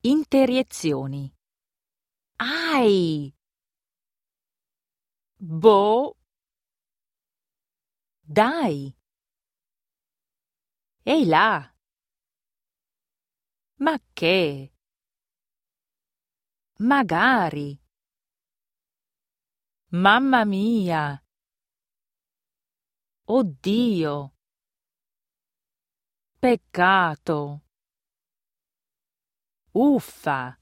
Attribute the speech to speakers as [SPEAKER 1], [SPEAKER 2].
[SPEAKER 1] Interiezioni. Ai! Boh! Dai! Ehi là! Ma che? Magari! Mamma mia! Oddio! Peccato! Uffa!